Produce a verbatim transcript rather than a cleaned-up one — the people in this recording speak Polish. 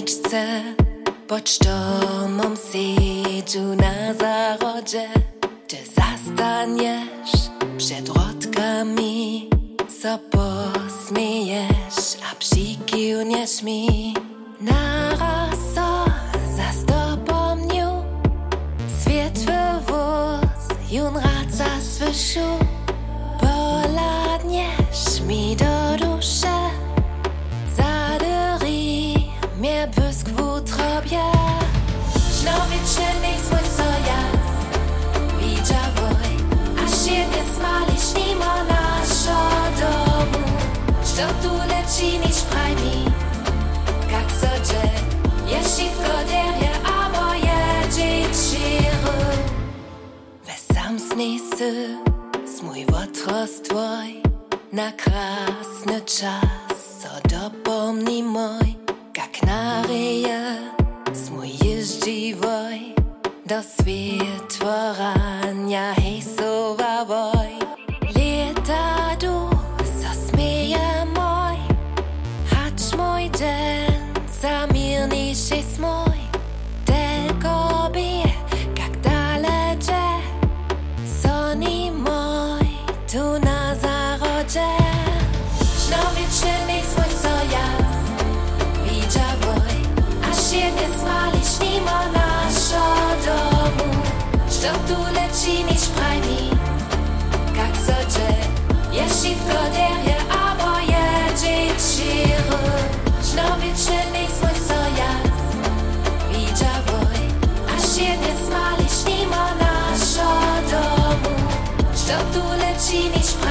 uliczce pod sztomą siedzu na zarodzie. Ty zastaniesz przed rodkami, co posmiejesz, a przykiwniesz mi. Naraz so zas dopomnił światły wóz, jun raca słyszył. Poladniesz mi do duszy, zadyri mnie pysk w utrobie. Sznowicie nie swój sojazd, widziałoj, aż się nie smalisz mimo naszego domu. Što tu leci niż praj mi, jak sodzie, jest szybko derje, a moje dzieciry. Wesam snisy, mój wotros twój, na krasny czas, co dopomni mój, jak naryje, mój jeździwoj, do światworania hejsowawoj. Leta du, co smieje mój, hacz mój den, zamirnisz jest mój, tylko bie, jak dalecze, soni mój, tu na zarodzie. Sznowicie nie swój sojazd, widziałoj, aż się nie smalisz mimo naszego domu. Što tu leci niż praj mi, jak sodzie, jest szybko derje, a moje dzieciry. Sznowicie nie swój sojazd, widziałoj, aż się nie smalisz mimo naszego domu. Što tu leci niż praj mi,